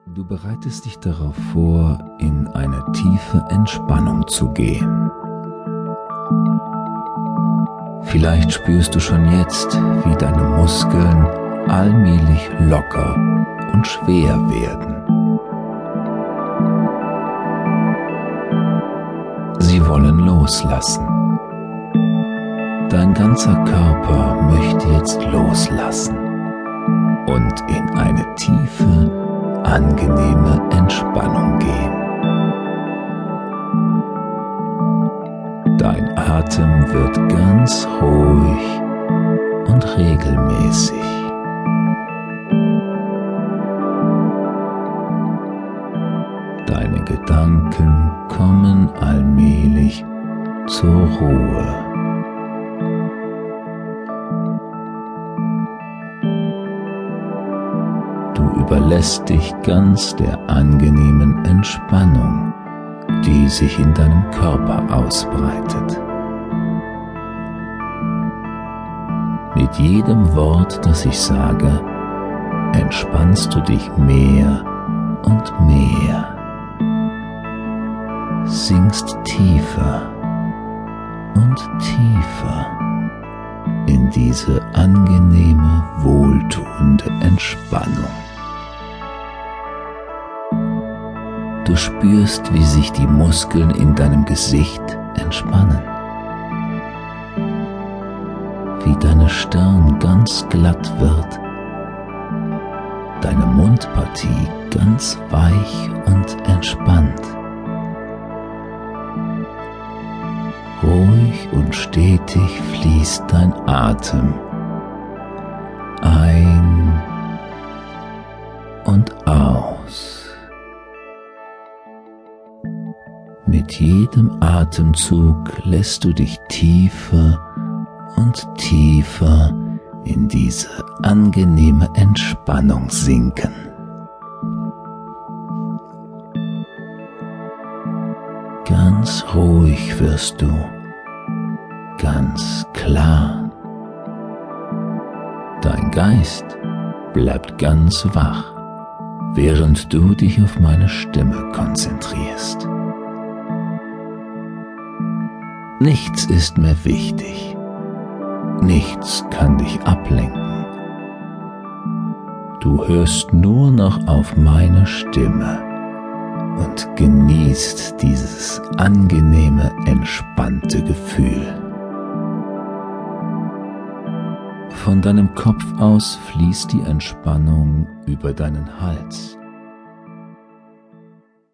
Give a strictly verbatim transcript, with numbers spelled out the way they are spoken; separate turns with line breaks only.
Du bereitest dich darauf vor, in eine tiefe Entspannung zu gehen. Vielleicht spürst du schon jetzt, wie deine Muskeln allmählich locker und schwer werden. Sie wollen loslassen. Dein ganzer Körper möchte jetzt loslassen und in eine tiefe, angenehme Entspannung gehen. Dein Atem wird ganz ruhig und regelmäßig. Deine Gedanken kommen allmählich zur Ruhe. Du überlässt dich ganz der angenehmen Entspannung, die sich in deinem Körper ausbreitet. Mit jedem Wort, das ich sage, entspannst du dich mehr und mehr, sinkst tiefer und tiefer in diese angenehme, wohltuende Entspannung. Du spürst, wie sich die Muskeln in deinem Gesicht entspannen, wie deine Stirn ganz glatt wird, deine Mundpartie ganz weich und entspannt. Ruhig und stetig fließt dein Atem ein und aus. Mit jedem Atemzug lässt du dich tiefer und tiefer in diese angenehme Entspannung sinken. Ganz ruhig wirst du, ganz klar. Dein Geist bleibt ganz wach, während du dich auf meine Stimme konzentrierst. Nichts ist mehr wichtig, nichts kann dich ablenken. Du hörst nur noch auf meine Stimme und genießt dieses angenehme, entspannte Gefühl. Von deinem Kopf aus fließt die Entspannung über deinen Hals,